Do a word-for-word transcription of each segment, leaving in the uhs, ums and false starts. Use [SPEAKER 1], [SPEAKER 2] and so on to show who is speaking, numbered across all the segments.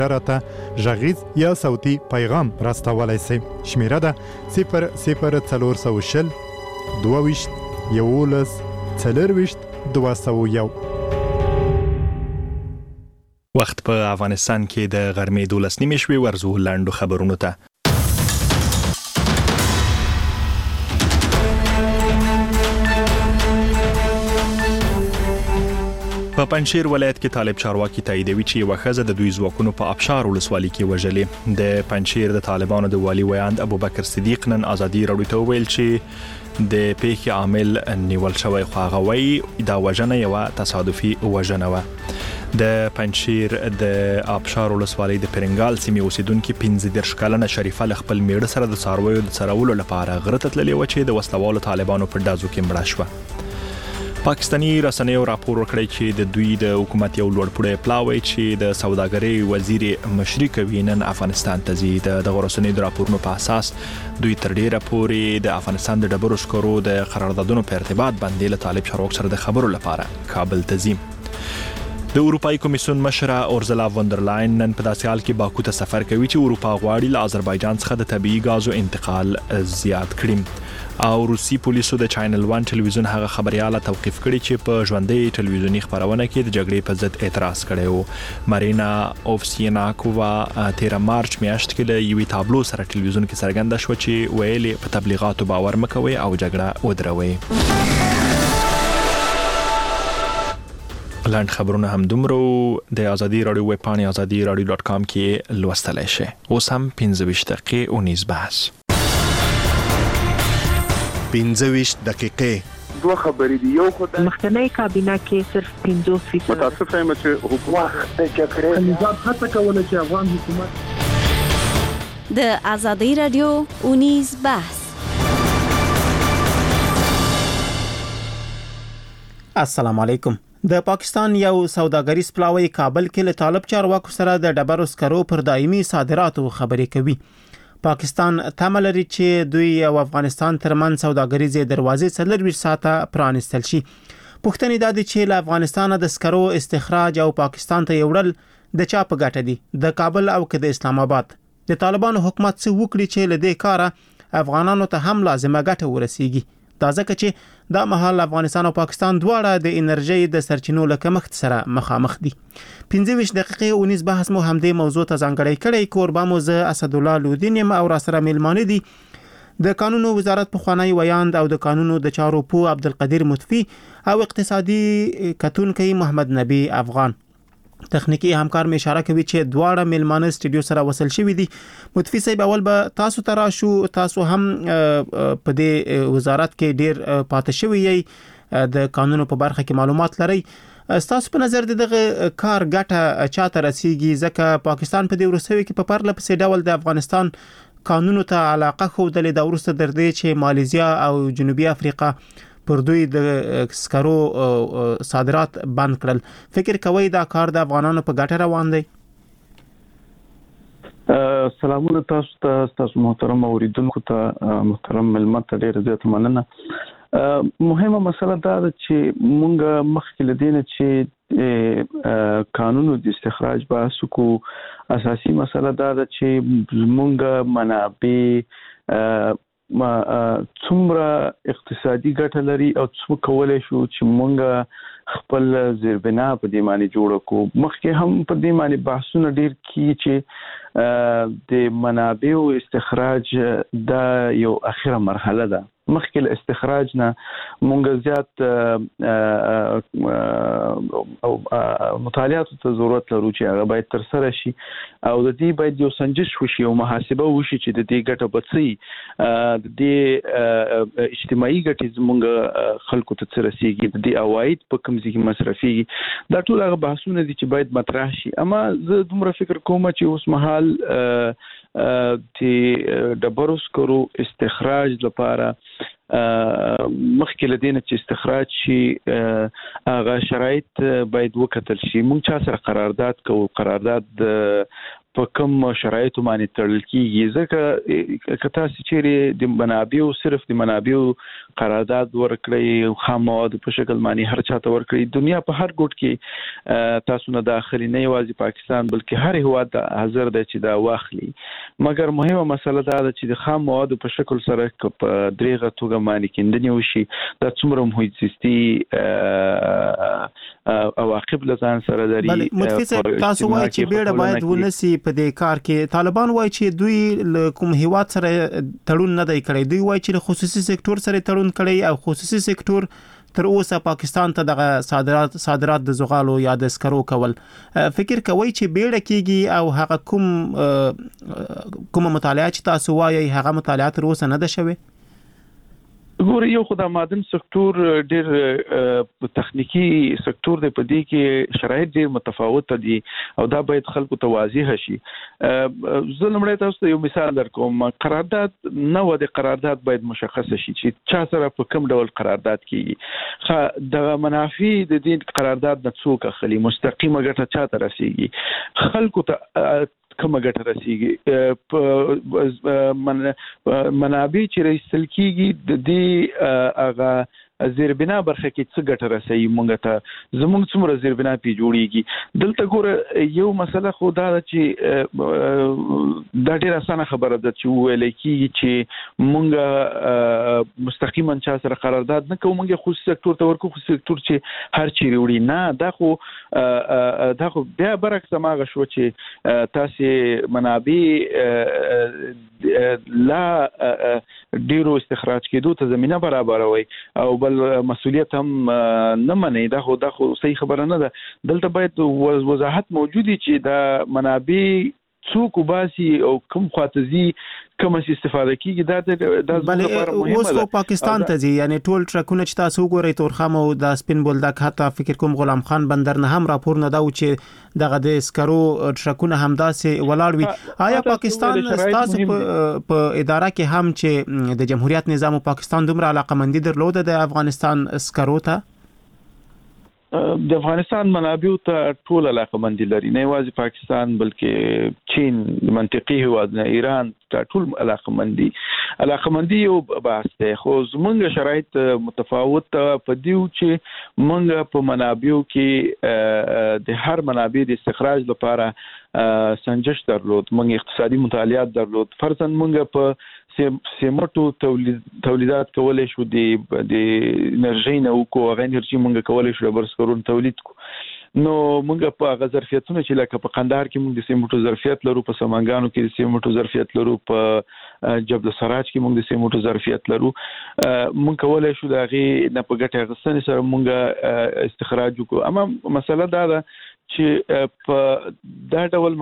[SPEAKER 1] راته غږیز یا صوتي پیغام راستولی سئ. شمیره ده صفر صفر څلور سوه شل دوه ویشت یولس څلرویشت دوه سوه یو.
[SPEAKER 2] وخت په افغانستان کې د غرمې دولس نیمې شوې. ورځو لنډو خبرونو ته. په پنجشیر ولایت کې طالب چارواکي تاییدوي چې یوه ښځه د دوی ځواکونو په ابشار ولسوالۍ کې وژلې. د پنجشیر د طالبانو د والي ویاند ابوبکر صدیق نن ازادي راډیو ته وویل چې د پیښې عامل نیول شوی، خو هغه وایي دا وژنه یوه تصادفي وژنه وه. د پنجشیر د ابشار ولسوالۍ د پرنګال سیمې اوسیدونکي پنځه دېرش کلنه شریفه له خپل میړه سره د څارویو د څرولو لپاره غره ته تللې وه چې د وسلوالو طالبانو په ډزو کې مړه شوه. پاکستاني رسنیو راپور ورکړی چې د دوی د حکومت یو لوړپوړی پلاوی چې د سوداګرۍ وزیر مشري کوي نن افغانستان ته ځي. د دغه رسنیو د راپورونو په اساس دوی تر ډیره پورې د افغانستان د ډبرو سکرو د قراردادونو په ارتباط باندې له طالب چارواکو سره د خبرو لپاره کابل ته ځي. د اروپאי کمیسیون مشره اورزلا وندرلاین نن په داسې حال کې باکو ته سفر کوي چې اروپا غواړي له آذربایجان څخه د طبیعي غازو انتقال زیات کړي. او روسي پولیسو د چینل ون ټلویزیون هغه خبرياله توقیف کړي چې په ژوندۍ ټلویزیونی خبرونه کې د جګړې په ضد اعتراض کړی و. مارینا اوفسیناکووا تیر مارچ میاشت کې له یوې تابلو سره ټلویزیون کې څرګنده شو چې ویلي په تبلیغاتو باور مکوي او جګړه ودروي. لاند خبرونه هم دومره د ازادي راډیو ویب پاڼې ازادي راډیو ډاټ کام کې لوستلای شئ. اوس هم پنځه ویشت دقیقې اونیز بحث.
[SPEAKER 3] پنځه ویشت دقیقې
[SPEAKER 4] دوه خبرې دي. یو خو د
[SPEAKER 5] مخکنی کابینه کې صرف پنځوس فیصد
[SPEAKER 4] متاسفه یم چې حکومت د جګړې
[SPEAKER 5] نظام هڅه کوله چې افغان حکومت
[SPEAKER 6] د ازادي راډیو اونیز بحث.
[SPEAKER 7] السلام علیکم. د پاکستان یو سوداګریز پلاوی کابل کې له طالب چارواکو سره د ډبرو سکرو پر دایمي صادراتو خبرې کوي. پاکستان تمه لري چې دوی او افغانستان ترمن سوداګریزې دروازې څلرویشت ساعته پرانستل شي. پوښتنې دا دي چې له افغانستان د سکرو استخراج او پاکستان ته یوړل د چا په ګټه دي، د کابل او د اسلام آباد؟ د طالبانو حکومت څه وکړي چې له دې کاره افغانانو ته هم لازمه ګټه ورسیږي؟ دا ځکه چې دا مهال افغانستان او پاکستان دواړه د انرژي د سرچینو له کمښت سره مخامخ دي. پنځه ویشت دقیقې اونیز بحث مو همدې موضوع ته ځانګړی کړی. کوربه مو زه اسدالله لودین یم او را سره میلمانه دي د قانونو وزارت پخوانی ویاند او د قانونو د چارو پوه عبدالقدیر مطفی او اقتصادي کتونکی محمد نبی افغان. تخنیکی همکار می اشاره کوي چې دواړه میلمانه استودیو سره وصل شوي دي. مطفی صاحب اول به تاسو ته راشو. تاسو هم په دې وزارت کې ډیر پاتې شوي یې، د قانونو په برخه کې معلومات لري. تاسو په نظر دغه کار ګټه چاته رسیږي؟ ځکه پاکستان په دې ورسوي کې په پرله پسې ډول د افغانستان قانونو ته علاقه ښودلې ده، وروسته تر دې چې مالیزیا او جنوبي افریقا پر دوی د سکرو صادرات بند کړل. فکر کوي دا کار د افغانانو په ګټه روان دی؟
[SPEAKER 4] سلامونه تاسو ته، تاسو محترم اوریدونکو ته، محترم ملمت ته ډیر زیات مننه. مهمه مسله دا ده چې مونږ مخکې لدینه چې قانونو د استخراج بحث کو، اساسي مسله دا ده چې مونږ منابع ما څومره اقتصادي ګټه لري او څو کولای شو چې مونږ خپل زیربنا په دې معنی جوړ کو. مخکې هم په دې معنی بحثونه ډیر کی چې د منابعو استخراج دا یو اخیره مرحله ده. مخکې استخراج نه مونږ زیات مطالعات ته ضرورت لرو چې هغه باید تر سره شي او د دې باید یو سنجش وشي او محاسبه وشي چې د دې ګټه بڅي، د دې اجتماعي ګټې زمونږ خلکو ته څه رسیږي، د دې عواید په کوم ځای کې مصرفيږي. دا ټول هغه بحثونه دي چې باید مطرح شي. اما زه دومره فکر کوم چې اوس مهال د ډبرو سکرو استخراج لپاره مخکې لدینه چې استخراج شي هغه شرایط باید وکتل شي. مونږ چا سره قرارداد کوو، قرارداد په کوم شرایطو باندې تړل کیږي ځکه کته چې د منابعو صرف د منابعو قرارداد ورکړي خام مواد په شکل باندې هر چاته ورکړي دنیا په هر ګوټ کې تاسو نه داخلي نه یوازې پاکستان بلکې هر هیواد حاضر دی چې دا واخلي مګر مهمه مسله دا ده چې د خام مواد په شکل سره په دریغه توګه باندې کېندنې وشي دا څومره محیط زیستي عواقب لزان سره لري
[SPEAKER 7] متفق تاسو وایي چې بیړه باید ونسی په دې کار کې طالبان وایي چې دوی کوم هیواد سره تړون نه دی کړی دوی وایي چې خصوصي سکتور سره تړون کړی او خصوصي سکتور تر اوسه پاکستان ته دغه صادرات صادرات د زغالو یا د سکرو کول فکر کوي چې بیړه کیږي او هغه کوم کوم مطالعه چې تاسو وایي هغه مطالعات تر اوسه نه ده شوی
[SPEAKER 4] ګور یو خدای معدن سکتور ډیر تخنیکی سکتور دی په دې کې شرایط ډیر متفاوت دي او دا باید خلکو ته واضح شي زه لمړی تاسو ته یو مثال درکوم قرارداد نه و د قرارداد باید مشخص شي چې چا سره په کوم ډول قرارداد کیږي د منافع د دې قرارداد نه څوک اخلي مستقیمه ګټه چاته رسیږي خلکو ته کومه ګټه رسیږي منابع چې رسل کیږي د دې هغه زیربنا برخه کې څه ګټه رسېږي مونږ ته زموږ څومره زیربنا پی جوړیږي دلته ګوره یو مسله خو دا چې دا ډیره اسانه خبره ده چې ویل کیږي چې مونږ مستقیما چا سره قرارداد نه کوو مونږ خصوصي سکتور ته ورکو خصوصي سکتور چې هر چی وړي نه دا خو دا خو بیا برعکس ماغه شو چې تاسو منابع لا ډیرو استخراج کېدو ته زمينه برابروي او بل مسؤلیت هم نه مني دا خو دا خو صحیح خبره نه ده دلته باید وضاحت موجودي چې دا منابع څوک وباسي او کوم خاطزي کوم استفاده کیږي دا د لپاره مهمه ده
[SPEAKER 7] اوس پاکستان ته ځي یعنی ټول ټرکونه چې تاسو وګورئ تورخم او د سپین بولدک حتی فکر کوم غلام خان بندر نه هم راپور نه دا چې دغه د سکرو ټرکونه همداسې ولاړ وي آیا پاکستان تاسو په اداره کې هم چې د جمهوریت نظام او پاکستان دومره علاقمندي درلوده د افغانستان سکرو ته
[SPEAKER 4] د افغانستان منابع ته ټول علاقمندي لري نه یوازې پاکستان بلکې چین منطقي هیواد نه ایران ته ټول علاقمندي علاقمندي یو بحث دی خو زمونږ شرایط متفاوت په دیو چې مونږ په منابعو کې د هر منابع د استخراج لپاره سنجش درلود مونږ اقتصادي مطالعات درلود فرضاً مونږ په سیمټو تولید تولیدات کولای شو د د انرژي نه او کو غیر انرژي مونږ کولای شو برسکرون تولید کو نو مونږ په غظرفیتونه چې لکه په قندهار کې مونږ د سیمټو ظرفیت لرو په سمنګانو کې د سیمټو ظرفیت لرو په جبل سراج کې مونږ د سیمټو ظرفیت لرو مونږ کولای شو د غي نه په ګټه غسنې سره مونږ استخراج وکړو اما مسله دا ده چې په دا ډول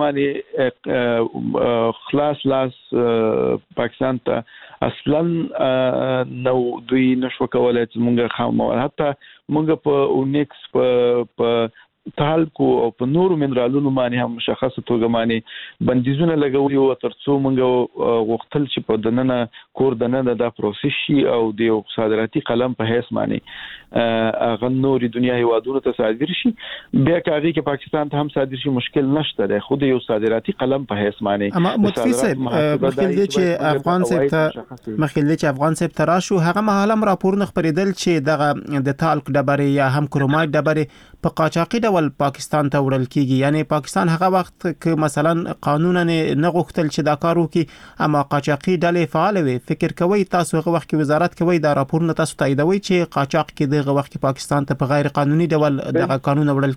[SPEAKER 4] باندې خلاص لاس پاکستان ته اصلا نو دوی نشو کولای چې مونږ خام حتی مونږ په اونیکس په تالکو او په نورو منرالونو باندې هم مشخصه توګه باندې بندیزونه لګولي او ترڅو مونږ وختل چې په دننه کور دننه دا پروسس شي او د صادراتي قلم په هیڅ معنی هغه نوري دنیا هیوادونو ته صادر شي بیا کاږي چې پاکستان ته هم صادر شي مشکل نشته ده خو د یو صادراتي قلم په هیڅ معنی
[SPEAKER 7] اما متفق مخکې چې افغان صاحب ته مخکې چې افغان صاحب تراشو هغه مهالم راپور نه خبرېدل چې دغه د تالک ډبرې یا هم کرومایټ ډبرې په قاچاقي ډول پاکستان ته وړل کیږي یعنی پاکستان هغه وخت کې مثلا قانونا نه غوښتل چې دا کار وکړي اما قاچاقي ډلې فعال وي فکر کوي تاسو هغه وخت کې وزارت کوي دا راپور نه تاسو تاییدوي چې قاچاق کې دغه وخت کې پاکستان ته په غیر قانوني ډول دغه قانون وړل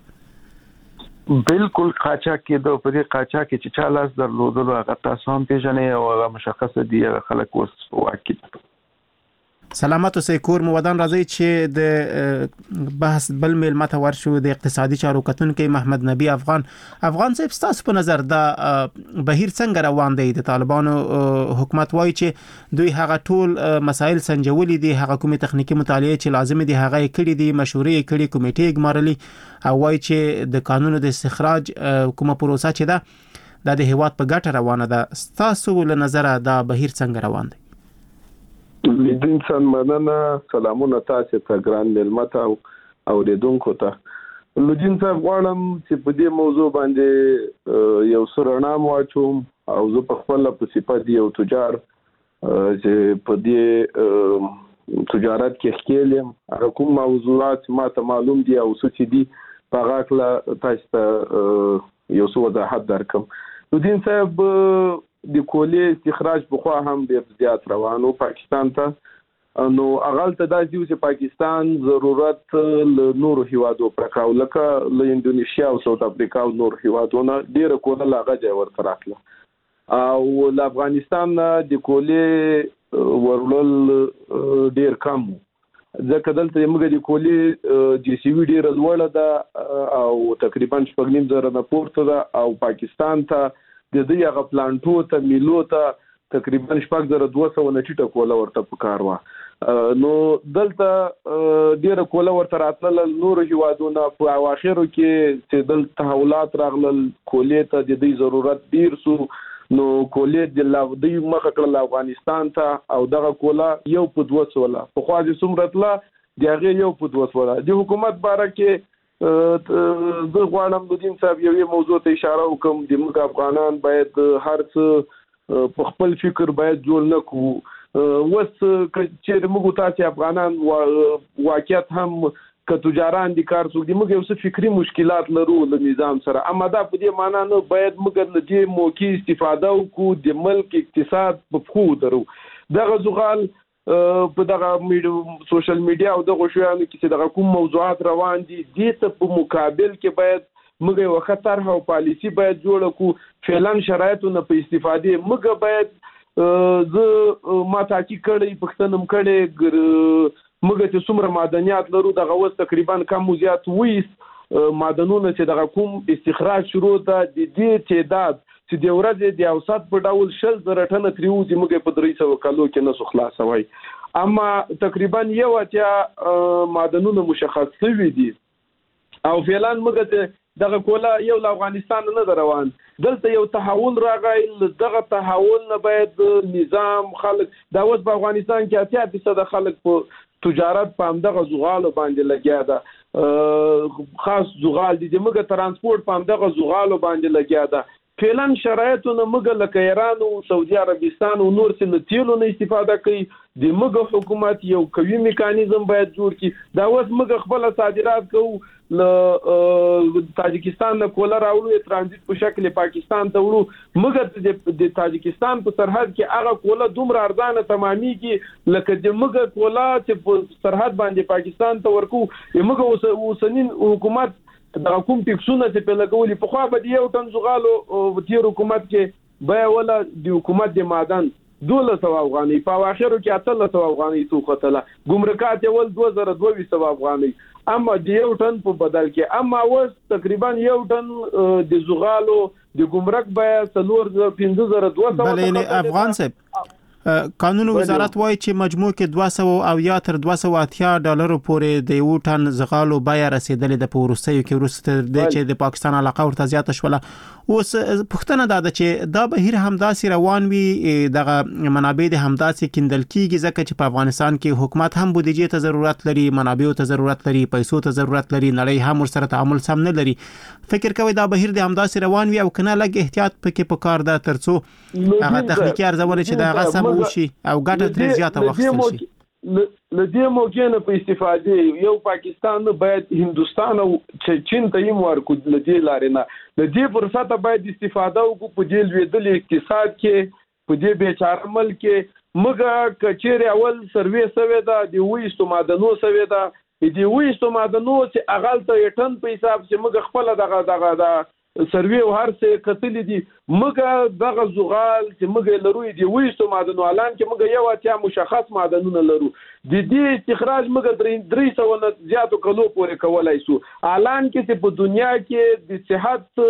[SPEAKER 7] کېدل
[SPEAKER 4] بالکل قاچاق کې د په دې قاچاق کې چې چا لاس درلودل هغه تاسو هم پیژنې او هغه مشخصه دي خلک اوس واقعي
[SPEAKER 7] سلامت اوسئ کور مو ودان راځي چې د بحث بل میل ماته ورشو د اقتصادي چارو کتونکو محمد نبی افغان افغان صاحب تاسو په نظر دا بهیر څنګه روان دی د طالبانو حکومت وایي چې دوی هغه ټول مسایل سنجولي دي هغه کومه تخنیکی مطالعه چې لازم دي هغه کړي دي مشورې کړي کمیټې ګمارلي او وایي چې د قانونو د استخراج کومه پروسه چې ده د هیواد په ګټه روانه ده تاسو له نظر دا بهیر څنګه روان دی
[SPEAKER 8] د انسان مننه سلامونه تاسو ته ګران ملمت او اوریدونکو ته لودین صاحب غواړم چې په دې موضوع باندې یو سرنا واچوم او زه په خپل په صفت یو تجار چې په دې تجارت کې ښکېلم هغه کوم موضوعات ما ته معلوم دي او څه دي په هغه کله تاسو ته یو څه وضاحت درکم. لودین صاحب د کولې استخراج بخوا هم ډېر زیات روانو پاکستان ته نو اغل ته دا چې پاکستان ضرورت له نورو هیوادو پرکاو لکه له انډونیشیا او ساوث افریقا او نور هیوادونو ډېر کوله لاغه ځای ورته راکله او له افغانستان د کولې ورول ډېر کم ځکه دلته موږ د کولې جی سی وی ډېر لوړه ده او تقریبا شپږ نیم زره نه پورته ده او پاکستان ته د دې هغه پلانټو ته میلو ته تقریبا شپږ زره دوه سوه نه ټیټه کوله ورته پکار وه نو دلته ډیره کوله ورته راتلله نورو هیوادونه په اواخرو کې چې دلته تحولات راغلل کولې ته د دې ضرورت ډیر سو نو کولې د دوی مخه کړل افغانستان ته او دغه کوله یو په دوه سوه په خوا د څومره تله د هغې یو په دوه سوه د حکومت باره کې زه غواړم لودین صاحب یو موضوع ته اشاره وکم د موږ افغانان باید هر څه په خپل فکر باید جوړ نه کړو وس چې موږ تاسو افغانان واقعیت هم که تجاران دي کار څوک دي موږ یو څه فکری مشکلات لرو له نظام سره اما دا په دې معنی نه باید موږ له دې موقع استفاده وکړو د ملک اقتصاد په خو درو دغه زغال په دغه سوشل میډیا او دغه شیانو کې چې دغه کوم موضوعات روان دي دې ته په مقابل کې باید موږ یو خطر او پالیسی باید جوړ کړو فعلا شرایطونه په استفاده موږ باید زه ما تحقیق کړی پښتنم کړی موږ چې څومره معدنیات لرو دغه وس تقریبا کم زیات وې معدنونه چې دغه کوم استخراج شروع ده د دې تعداد چې د ورځې د اوسط په ډول شل زره ټنه تریو چې موږ په درې سوه کالو کې نسو خلاصوي اما تقریبا یو اتیا معدنونه مشخص شوي دي او فعلا موږ ته دغه کوله یو له افغانستان نه روان دلته یو تحول راغی دغه تحول نه باید نظام خلک دا اوس په افغانستان کې اتیا فیصد خلک په تجارت په همدغه زغالو باندې لګیا ده خاص زغال دي موږ ترانسپورت په همدغه زغالو باندې لګیا ده فعلا شرایطونه موږ لکه ایران او سعودي عربستان او نور څه تیلو نه استفاده کوي د موږ حکومت یو قوي میکانیزم باید جوړ کړي دا اوس موږ خپل صادرات کوو له تاجکستان نه کوله راوړو ترانزیت په شکل پاکستان ته وړو موږ د تاجکستان په سرحد کې هغه کوله دومره ارزانه تمامي کې لکه د موږ کوله چې په سرحد باندې پاکستان ته ورکو موږ اوسنین حکومت دا کوم ټیکسونه چې په لګولي په خوا به یو ټن زغالو تیر حکومت کې بیا ولا د حکومت د معدن دوله سوه افغانۍ په اواخرو کې اتلس سوه افغانۍ توختله ګمرکات یې ول دوه زره دوه سوه افغانۍ اما د یو ټن په بدل کې اما اوس تقریبا یو ټن د زغالو د ګمرک بیا څلور پنځه زره دوه سوه
[SPEAKER 7] بلې افغان صاحب قانون وزارت وایي چې مجموع کې دوه سوه او یا تر دوه سوه اتیا ډالرو پورې د یو ټن زغالو بیه رسیدلې د پورستیو کې وروسته د چې د پاکستان علاقه ورته زیاته شوله اوس پښتنه دا ده چې دا بهیر همداسې روان وي دغه منابع د همداسې کیندل کیږي ځکه چې په افغانستان کې حکومت هم بودیجې ته ضرورت لري منابعو ته ضرورت لري پیسو ته ضرورت لري نړۍ هم ورسره تعامل سم نه لري فکر کوي دا بهیر د همداسې روان وي او کنه لګ احتیاط پکې پکار ده ترڅو هغه تخنیکی ارزونه چې دا غسم وشي او ګټه ترې زیاته واخیستل شي
[SPEAKER 8] لدې موقع نه په استفاده یو پاکستان باید هندستان او چین ته یې ورکو لدې لارې نه لدې فرصت باید استفاده وکړو په دې لویدل اقتصاد کې په دې بیچاره ملک کې موږ کچېره اول سروې سوي دا د وېستو معدنو سوي دا د وېستو معدنو چې اغل ته ټن په حساب چې موږ خپل دغه دغه دا سروې او هر څه کتلې دي موږ دغه زغال چې موږ لرو دی وېستو معدنو اعلان کې موږ یو اتیا مشخص معدنونه لرو د دې استخراج موږ درې سوه نه زیاتو کلو پورې کولای شو اعلان کې چې په دنیا کې د صحت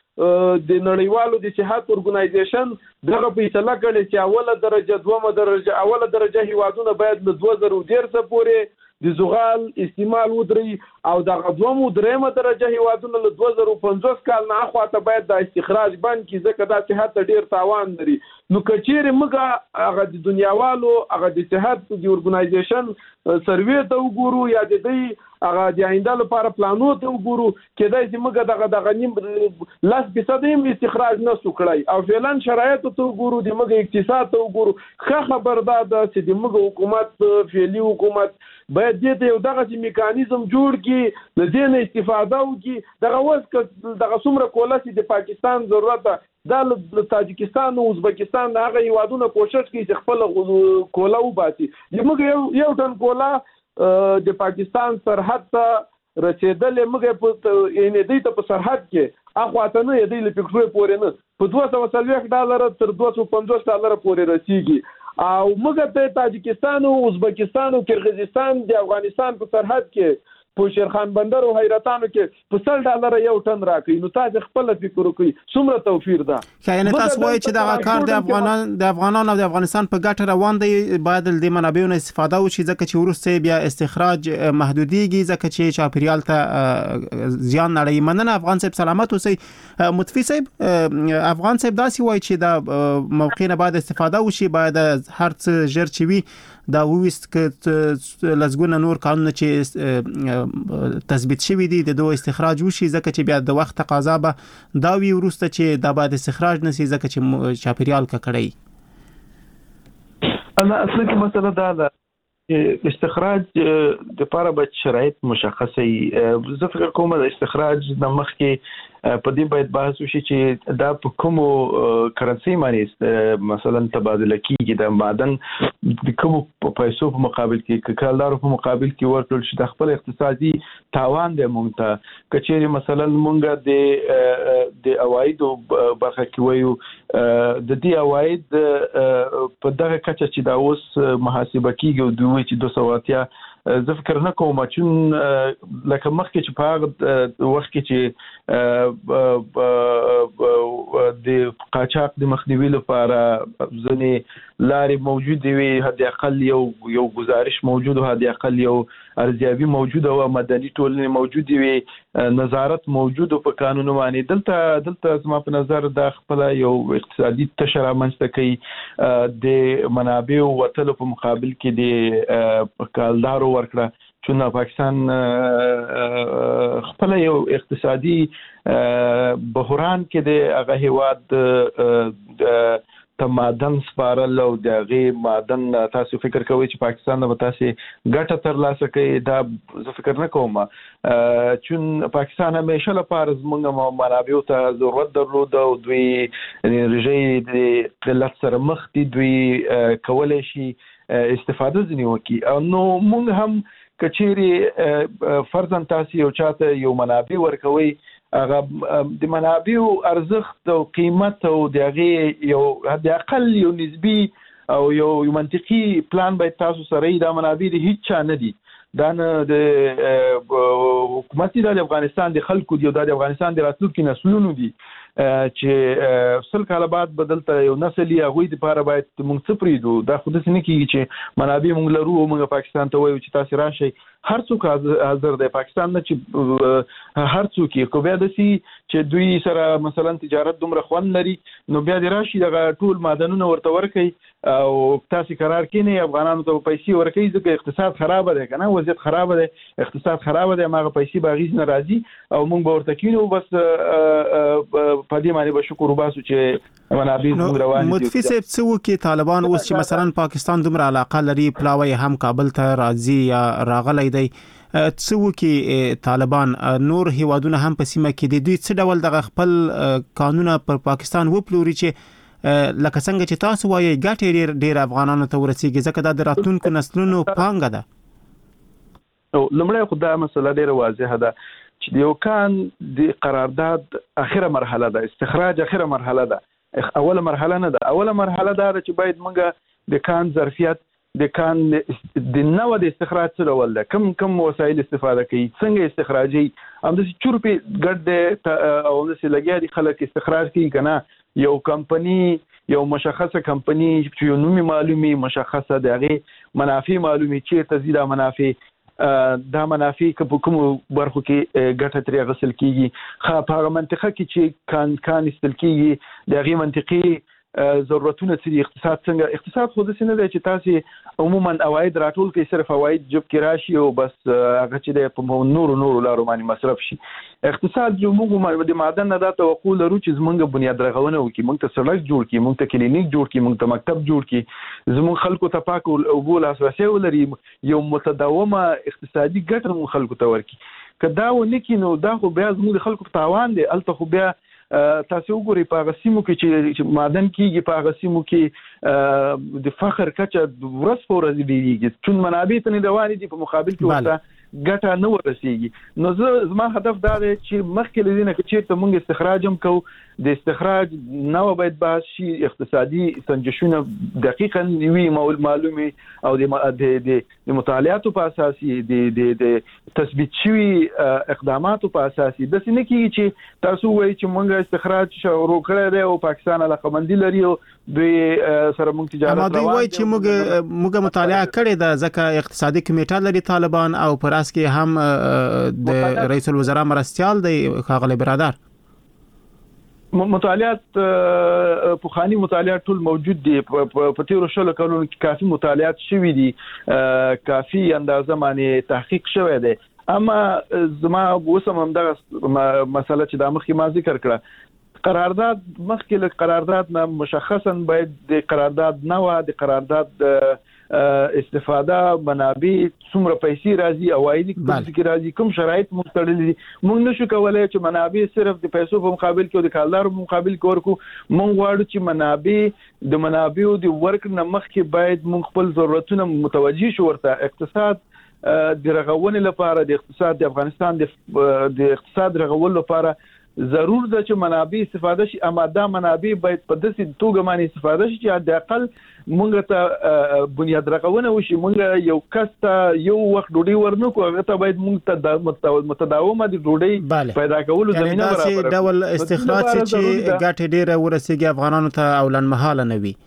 [SPEAKER 8] د نړیوالو د صحت اورګنایزیشن دغه فیصله کړې چې اوله درجه دومه درجه اوله درجه هیوادونه باید له دوه زره ډیر څه پورې د زغال استعمال ودري او دغه دومو درېمه درجه هیوادونه له دوه زره پنځوس کال نه اخواته باید د استخراج بند کړي ځکه دا صحت ډیر تاوان لري نو کچېره موږ هغه د دنیاوالو هغه د صحت د اورګنایزیشن سروې ته وګورو یا د دې هغه د آینده لپاره پلانو ته وګورو کېدای شي موږ دغه دغه نیم لاس فیصد هم استخراج نه سو کړی او فعلا شرایط ته وګورو د موږ اقتصاد ته وګورو ښه خبر ده چې د موږ حکومت فعلی حکومت باید دې یو دغه میکانیزم جوړ کړي د دې نه استفاده وکړي دغه وس دغه څومره کوله چې د پاکستان ضرورت ده د تاجکستان او ازبکستان هغه هیوادونه کوشش کوي چې خپل کوله وباسي موږ یو یو ټن کوله د پاکستان سرحد ته رسیدل موږ په یعنی د ته په سرحد کې اخواته نه دی له پکټوي پورې نه په دوه سوه څلوېښت ډالر تر دوه سوه پنځوس ډالر پورې رسیږي او موږ ته تاجکستان او ازبکستان او کرغیزستان د افغانستان په سرحد کې په شیرخان بندر او حیرتانو کې په سل ډالر یو ټن راکړي نو تاسو خپل فکر وکړئ څومره توفیر ده
[SPEAKER 7] خاینه تاسو وایي چې دا کار د افغانان د افغانانو او د افغانستان په ګټه روان دی باید د منابعونو استفاده وشي ځکه چې ورسته بیا استخراج محدودیږي ځکه چې چاپیریال ته زیان نړۍ مننه افغان صاحب سلامت اوسئ متفی صاحب افغان صاحب داسې وایي چې دا موقع نه باید استفاده وشي باید هر څه ژر چوي دا وویست که لزګونه نور قانون چې تثبیت شوی دي د دوه استخراج وشي ځکه چې بیا د وخت تقاضا به دا وی ورسته چې دا باید استخراج نشي ځکه چې چاپیریال ککړی
[SPEAKER 4] انا اصل کې مسله دا ده استخراج د لپاره به شرایط مشخصه وي زه فکر کوم د استخراج د مخ کې په دې باید بحث وشي چې دا په کومو کرنسي باندې مثلا تبادله کیږي د معدن د کومو پیسو په مقابل کې کالدارو په مقابل کې ورکړل شي د خپل اقتصادي تاوان د مونږ ته کچېری مثلا مونږ د د اوایدو برخه کې وایو د دې اواید په دغه کچه چې دا اوس محاسبه کیږي او دوی چې دوه سوه اتیا زه فکر نه کوم چې لکه مخکې چې په هغه وخت کې چې د قاچاق د مخنیوي لپاره ځینې لارې موجودې وي حد اقل یو یو گزارش موجود او حد اقل یو ارزیابي موجود او مدني ټولنې موجودې وي نظارت موجود په قانون باندې دلته دلته زما په نظر د خپل یو اقتصادي تشر منځته کوي د منابع او وتلو په مقابل کې د کالدارو ورکړه چې پاکستان خپل یو اقتصادي بحران کې د هغه هیواد ته معدن سپارل او دغه معدن تاسو فکر کوئ چې پاکستان به تاسو ګټه ترلاسه کوي دا زه فکر نه کوم چې پاکستان همیشه لپاره زموږ منابع ته ضرورت درلود او دوی انرژي د قلت سره مخ دي دوی کولای شي استفاده ځنی وکي نو موږ هم کچېری فرضاً تاسو یو چاته یو منابع ورکوي هغه د منابع ارزښت او قیمت او دغه یو حد اقل یو نسبی او یو منطقي پلان باید تاسو سره د منابع د هیڅ چا نه دي دا نه د حکومت د افغانستان د خلکو دی او د افغانستان د راتلونکي نسلونو دي چې سل کاله بعد بدلته یو نسل یې هغوی دپاره باید موږ څه پرېږدو دا خو داسې نه کېږي چې منابع موږ لرو او موږ پاکستان ته وایو چې تاسې راشئ هر څوک حاضر دی پاکستان نه چې هر څوک یې خو بیا داسې چې دوی سره مثلا تجارت دومره خوند لري نو بیا دې راشي دغه ټول معدنونه ورته ورکوي او تاسې قرار کینئ افغانانو ته پیسې ورکوي ځکه اقتصاد خرابه دی که نه وضعیت خرابه دی اقتصاد خرابه دی هماغه پیسې به هغې نه راځي او موږ به ورته کینو بس په دې باندې به شکر وباسو چې منابع زموږ روان دي
[SPEAKER 7] متفي صاحب څه وکړي طالبان اوس چې مثلا پاکستان دومره علاقه لري پلاوی هم کابل ته راځي یا راغلی دی څه وکړي طالبان نور هیوادونه هم په سیمه کې دي دوی څه ډول دغه خپل قانونه پر پاکستان وپلوري چې لکه څنګه چې تاسو وایي ګټې ډېر ډېر افغانانو ته ورسیږي ځکه دا د راتلونکو نسلونو پانګه ده
[SPEAKER 4] نو لمړی خو دا مسله ډېره واضحه ده چې د یو کان د قرارداد اخره مرحله ده استخراج اخره مرحله ده اوله مرحله نه ده اوله مرحله ده چې باید موږ د کان ظرفیت د کان د نوو د استخراج څه ډول ده کم کم وسایل استفاده کوي څنګه استخراجي همداسې چورپې ګډ دی او همداسې لګیا دي خلک استخراج کوي که نه یو کمپنی یو مشخصه کمپنی چې یو نومي معلومي مشخصه د هغې منافع معلومي چېرته ځي دا منافع دا منافع که په کومو برخو کې ګټه ترې اخیستل کېږي په هغه منطقه کې چې کان کان ایستل کېږي د هغې منطقې ضرورتونه چې اقتصاد څنګه اقتصاد خو د سینې دی چې تاسو عموما اواید راټول کې صرف اواید جب کې راشي او بس هغه چې په نورو نورو لارو باندې مصرف شي. اقتصاد جو موږ د معدن نه دا توقع لرو چې زمونږ بنیاد رغونه وکړي، موږ ته سړک جوړ کړي، موږ ته کلینیک جوړ کړي، موږ ته مکتب جوړ کړي، زموږ خلکو ته پاک او بول اساسي ولري، یو متداومه اقتصادي ګټه موږ خلکو ته ورکړي. که دا ونه کړي نو دا خو بیا زموږ خلکو په تاوان دی. الته خو بیا تاسو وګورئ په هغه سیمو کې چې معدن کېږي، په هغه سیمو کې د فخر کچه ورځ په ورځ ډېرېږي، چون منابع ته نه روانې دي، په مقابل کې ورته ګټه نه ورسېږي. نو زه زما هدف دا دی چې مخکې له دې نه که چېرته موږ استخراج هم کوو، د استخراج نوع باید بحث شي، اقتصادي سنجشونه دقیقا وي معلومي او د مطالعاتو په اساس د تثبیت شوي اقداماتو په اساس. داسې نه کېږي چې تاسو وایي چې موږ استخراج شروع کړی دی او پاکستان علاقمندي لري او دوی سره موږ تجارت روان دي.
[SPEAKER 7] دوی وایي چې موږ موږ مطالعه کړې ده ځکه اقتصادي کمیټه لري طالبان او پر اس کې هم د رئیس الوزرا مرستيال دی ښاغلی برادر.
[SPEAKER 4] مطالعات پوخانی مطالعات ټول موجود دي، په تیرو شلو کلونو کې کافي مطالعات شوي دي، کافي اندازه باندې تحقیق شوی دی. اما زما اوسم هم دغه مسله چې د مخکې ما ذکر کړه، قرارداد مخکې له قرارداد نه مشخصا باید د قرارداد نوع، د قرارداد استفاده، منابع، څومره پیسې راځي، عواید کې راځي، کوم شرایط موږ تړلي دي. موږ نشو کولای چې منابع صرف د پیسو په مقابل کې او د کالدارو په مقابل کې ورکو. موږ غواړو چې منابع د منابعو د ورک نه مخکې باید موږ خپل ضرورتونه متوجي شو ورته. اقتصاد د رغونې لپاره، د اقتصاد د افغانستان د اقتصاد رغولو لپاره ضرور ده چې منابع استفاده شي، اما دا منابع باید په داسې توګه باندې استفاده شي چې د اقل مونږ ته بنیاد رغونه وشي. مونږ یو کس ته یو وخت ډوډۍ ورنکو، هغه ته باید مونږ ته متداومه د ډوډۍ پیدا کولو زمينه برابر
[SPEAKER 7] کړو. ډول استخراج چې ګټه ډیره ورسیږي افغانانو ته او لنمحاله نه وي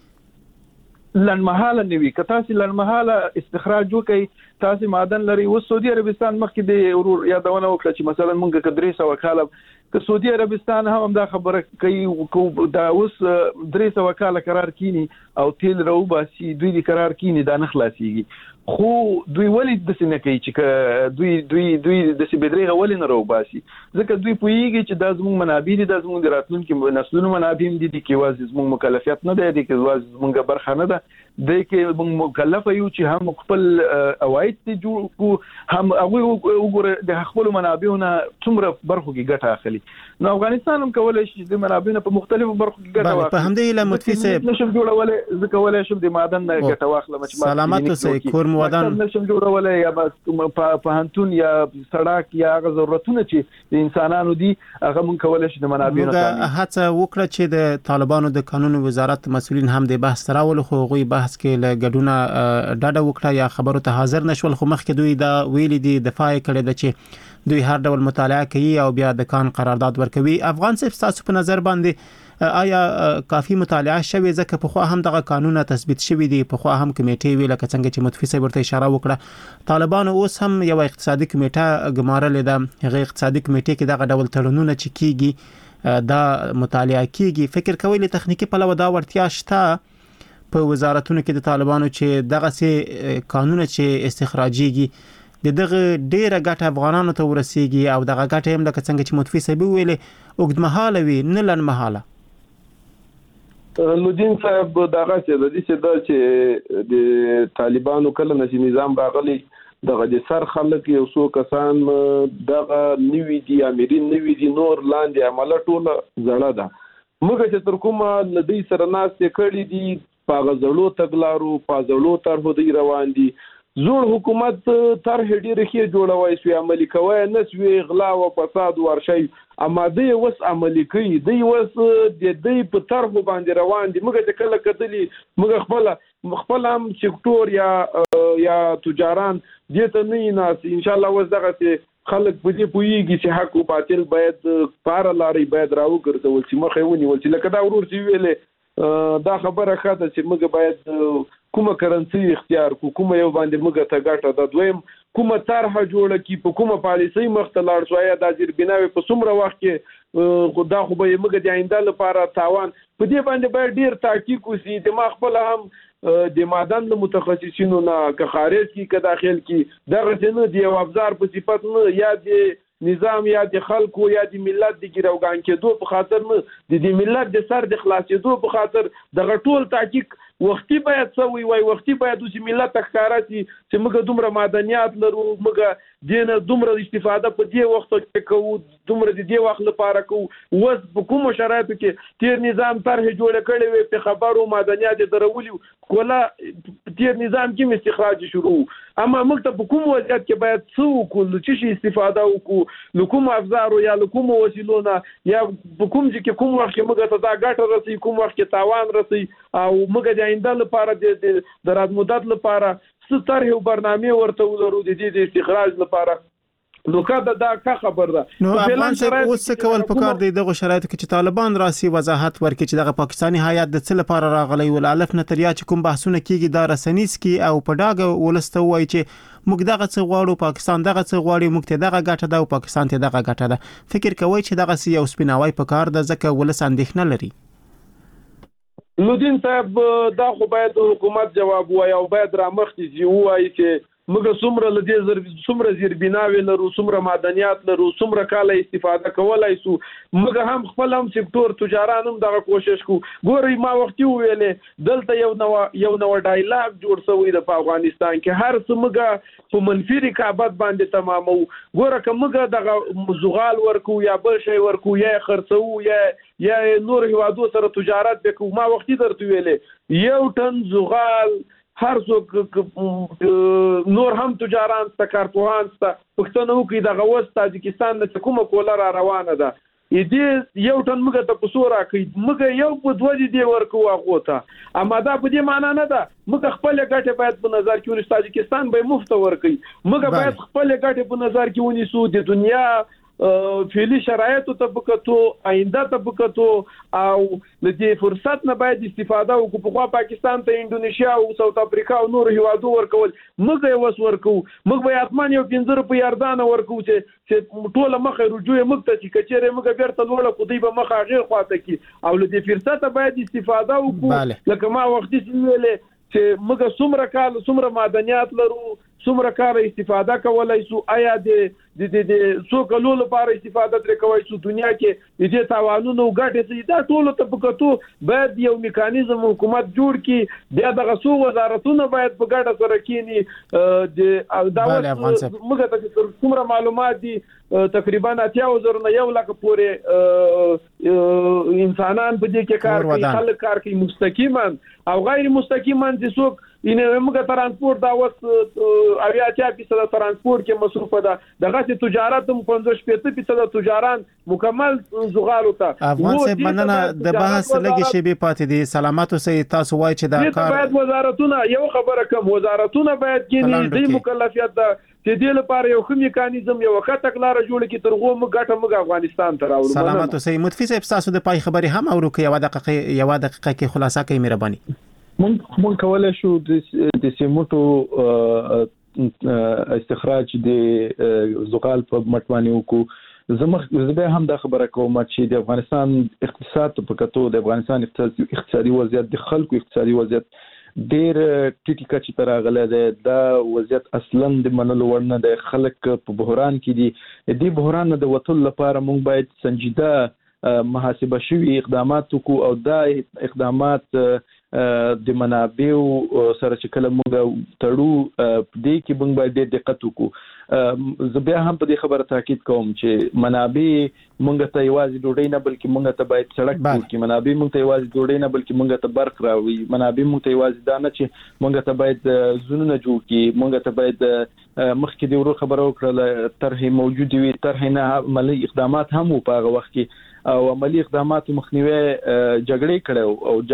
[SPEAKER 4] لنمحاله نه وي. که تاسو لنمحاله استخراج وکړئ، تاسو معدن لري. و سعودي عربستان مخکې د ورور یادونه وکړه چې مثلا مونږ کدرې سو کاله که سعودي عربستان هم دا خبره کوي دا اوس درې سو کاله قرار کینی او تیل راو باسي، دوی د قرار کینی دا نه خلاصيږي. خو دوی ولې د سینې کوي چې دوی دوی دوی د سی بدرېغه ولې نه راو باسي؟ ځکه دوی پوهیږي چې دا زموږ منابع دي، دا زموږ د راتلونکو نسلونو منابع دي، کې واځي زموږ مکلفیت نه دی، د کې واځي زموږ برخه نه ده، د کې موږ مکلف یو چې هم خپل اواید ته جوړ کو، هم هغه وګوره د خپل منابعونو څومره برخو کې ګټه اخلي. نو افغانستان هم کولای شي د منابعونو په مختلفو برخو کې ګټه واخلي.
[SPEAKER 7] په همدې له متفق
[SPEAKER 4] نشم جوړولای، ځکه ولای شم د معدن نه ګټه واخلم چې
[SPEAKER 7] سلامت اوسئ. کور مودان
[SPEAKER 4] نشم جوړولای یا په هنتون یا سړک یا هغه ضرورتونه چې د انسانانو دي هغه مونږ کولای شو د منابعونو
[SPEAKER 7] ته هڅه وکړه چې د طالبانو د قانون وزارت مسؤلین هم د بحث تراول خو غوي بحث کې له ګډونه ډاډه وکړه یا خبرو ته حاضر نشول. خو مخکې دوی دا ویلي دي دفاع کړي د چې دوی هر ډول مطالعه کوي او بیا د کان قرارداد ورکوي. افغان صاحب تاسو په نظر باندې آیا کافي مطالعه شوی؟ ځکه په خو هم دغه قانون تثبیت شوی دی، په خو هم کمیټې ویل کڅنګ چې متفق صاحب ورته اشاره وکړه. طالبان اوس هم یو اقتصادي کمیټه ګمارلې ده، هغه اقتصادي کمیټې کې دغه ډول تړونونه چې کیږي دا مطالعه کیږي. فکر کوئ له تخنیکی پلوه دا ورتیا شته په وزارتونو کې د طالبانو چې دغه سي قانون چې استخراجيږي د دغه ډیره ګټه افغانانو ته ورسیږي او دغه ګټه هم لکه څنګه چې متفق صاحب ویلې اوږدمهاله وي نه لنمهاله؟
[SPEAKER 8] لودین صاحب دغه چې د دې چې د چې د طالبانو کله نشي نظام راغلي دغه د سر خلک یو څو کسان دغه نیوی دي امرین نیوی دي نور لاندې عمله ټوله زړه ده. موږ چې تر کومه لدی سره ناس کړي دي په غزلو تګلارو په غزلو طرف دی روان دي. زوړ حکومت طرح ډیره کې جوړوي سوی عملي کوي نه سوی غلا او فساد ورشي، اما دی وس عملي کوي، دی وس د دې په طرف باندې روان دي. موږ چې کله کتلی موږ خپل خپل هم سکتور یا یا تجاران دې ته نه ناس ان شاء الله وس دغه خلک په دې پوېږي چې حق او باطل باید پار لاري باید راو ګرځول چې مخه ونیول چې لکه دا ورور چې ویلې دا خبره خاطر چې موږ باید کومه کرنسي اختیار کو، کومه یو باندې موږ ته ګټه ده. دویم کومه طرحه جوړه کی په کومه پالیسي مخته لاړ شو یا د زیربناوي په څومره وخت کې خدا خو به موږ د آینده لپاره تاوان په دې باندې باید ډیر تحقیق وشي د ما خپل هم د معدن له متخصصینو نه که خارج کی که داخل کی دغه څنګه دی او افزار په صفت نه یا د نظام یا د خلکو یا د ملت د ګروګان کېدو په خاطر نه د دې ملت د سر د خلاصېدو په خاطر دغه ټول تحقیق وختي باید سوي وای وختي باید د ملت ښکارا شي چې موږ دومره معدنیات لرو موږ دینه دومره استفاده په دې وخت کې کوو دومره د دې وخت لپاره کوو وس په کوم شرایطو کې تیر نظام طرح جوړ کړي وي په خبرو معدنیات درولي کوله تیر نظام کې استخراج شروع اما موږ ته په کوم وضعیت کې باید څو کول چې استفاده وکړو لکوم افزار یا لکوم وسیلونه یا په کوم چې کوم وخت کې موږ ته دا ګټه رسي کوم وخت کې تاوان رسي او موږ د آینده لپاره د د رات مدت لپاره ستر یو برنامه ورته ولرو د دې د استخراج لپاره نو کدا دا کا خبر ده
[SPEAKER 7] نو افغان صاحب اوس کول پکار دی دغه شرایط کې چې طالبان راسي وضاحت ورکړي چې دغه پاکستانی هیات د څه لپاره راغلی ول الف نتریا چې کوم بحثونه کیږي دا رسنیس کی او په ډاګه ولسته وای چې موږ دغه څه غواړو پاکستان دغه څه غواړي موږ ته دغه ګټه ده او پاکستان ته دغه ګټه ده فکر کوي چې دغه سی یو سپیناوي پکار ده ځکه ولس اندېښنه لري
[SPEAKER 8] لودین صاحب دا خو باید حکومت جواب وایي او باید را مخکې ځي وایي چې موږ څومره لدې زر څومره زیربناوي لرو څومره معدنیات لرو څومره کاله استفاده کولای سو موږ هم خپل هم سکتور تجاران هم دغه کوشش کو ګوري ما وختي ویلې دلته یو نو یو نو ډایلاګ جوړ شوی د افغانستان کې هر څه موږ په منفي رقابت باندې تمامو ګوره که موږ دغه زغال ورکو یا بل شی ورکو یا خرڅو یا یا نور هوادو سره تجارت وکړو ما وختي درته ویلې یو ټن زغال هر څوک نور هم تجاران ست کارپوهان ست پښتنو کې د غوښ تاجکستان نه کومه کوله را روانه ده دې یو ټن موږ ته پسورا کوي موږ یو په دوه دي ورکو هغه ته اما دا په دې معنی نه ده موږ خپل ګټه باید په نظر کې ونیسو تاجکستان به مفت ورکړي موږ باید خپل ګټه په نظر کې ونیسو د دنیا فعلی شرایطو ته بکتو آینده ته بکتو او د دې فرصت نه باید استفاده وکړو په خوا پاکستان ته انډونیشیا او ساوث افریقا او نور هیوادو ورکول موږ یې وس ورکو موږ به اتمان یو پنځه په یاردان ورکو چې چې ټوله مخه رجوع موږ ته چې کچېره موږ بیرته لوړه خو دی به مخه غیر خواته کی او د دې فرصت باید استفاده وکړو لکه ما وختي ویلې چې موږ څومره کال څومره معدنیات لرو څومره کار استفاده کولای سو آیا د د د څو کلو لپاره استفاده تر کوي سو دنیا کې د تاوانونو غټه سي دا ټول ته پکتو باید یو میکانیزم حکومت جوړ کړي بیا د غسو وزارتونو باید په ګډه سره کېني د داوت موږ ته څومره معلومات دي تقریبا اتیا وزر نه یو لکه پورې انسانان په دې کې کار کوي خلک کار کوي مستقیما او غیر مستقیما چې څوک اینه موږ ترانسپورت دا وخت اویا اتیا فیصد ترانسپورت کې مصرف ده دغه تجارت هم پنځه شپږ فیصد تجاران مکمل زغال وته
[SPEAKER 7] افغان صاحب مننه د بحث لګي شی به پاتې دي سلامات اوسئ تاسو وای چې دا
[SPEAKER 8] کار باید وزارتونه یو خبره کوم وزارتونه باید کې د مکلفیت ده چې د لپاره یو کوم میکانیزم یو وخت تکلار جوړ کی ترغه موږ ګټه موږ افغانستان ته راوړو
[SPEAKER 7] سلامات اوسئ متفی صاحب تاسو د پای خبري هم اورو کې یو دقیقه یو دقیقه کې خلاصه کوي مهرباني
[SPEAKER 4] مونږ مونږ کولای شو د سیمټو استخراج د زغال په مټوانی وکړو زموږ زبې هم د خبره کوم چې د افغانستان اقتصاد په کتو د افغانستان اقتصادي وضعیت د خلکو اقتصادي وضعیت ډېر ټیټی کچې ته راغلی دی دا وضعیت اصلا د منلو وړ نه دی خلک په بحران کې دي د دې بحران نه د وتلو لپاره موږ باید سنجیده محاسبه شوي اقدامات وکړو او دا اقدامات د منابعو سره چې کله موږ تړو دې کې موږ باید ډېر دقت وکړو زه بیا هم په دې خبره تاکید کوم چې منابع موږ ته یوازې ډوډۍ نه بلکې موږ ته باید سړک جوړ کړي منابع موږ ته یوازې ډوډۍ نه بلکې موږ ته برق راوړي منابع موږ ته یوازې دا نه چې موږ ته باید زونونه جوړ کړي موږ ته باید مخکې د ورو خبرو وکړه طرحې موجودې وي طرحې نه عملي اقدامات هم وو په هغه وخت کې او عملی اقدامات مخنیوي جګړې کړو او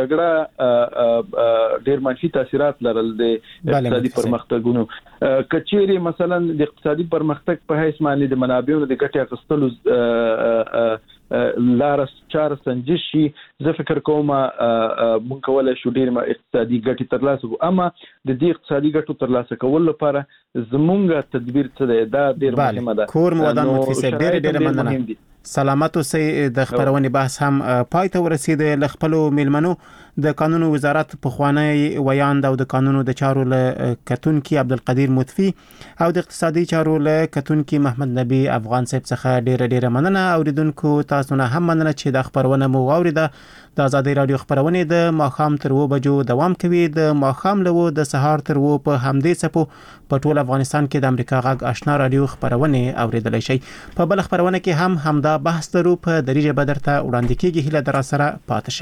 [SPEAKER 4] جګړه ډېر منفي تاثیرات لرل د اقتصادي پرمختګونو کچېری مثلا د اقتصادي پرمختګ په هیڅ معنی د منابعونو د ګټې اخیستلو لار چار سنجش شي زه فکر کوم مونږ کولای شو ډیر ما اقتصادي ګټې ترلاسه کړو، اما د دې اقتصادي ګټو ترلاسه کول لپاره زمونږ تدبیر څه دی دا ډیر مهمه ده.
[SPEAKER 7] کور مودان متفسر ډیر ډیر مننه. سلامت اوسئ. د خبرونې بحث هم پای ته ورسید. ل خپلو میلمنو د قانون وزارت پخوانی ویاند او د قانونو د چارو له کتونکي عبدالقدیر مطفی او د اقتصادي چارو له کتونکي محمد نبی افغان صاحب څخه ډیر ډیر مننه. اوریدونکو تاسو نه هم مننه چې د خبرونه مو واوریده. د آزادۍ رادیو خبرونه د ماخام تر و بجو دوام کوي. د ماخام له د سهار تر و په همدې سپو په ټول افغانستان کې د امریکا غږ آشنا رادیو خبرونه اوریدلای شي. په بل خبرونه کې هم همدا بحث درو په دریجه بدرته وړاندې کیږي. هله در سره پاتې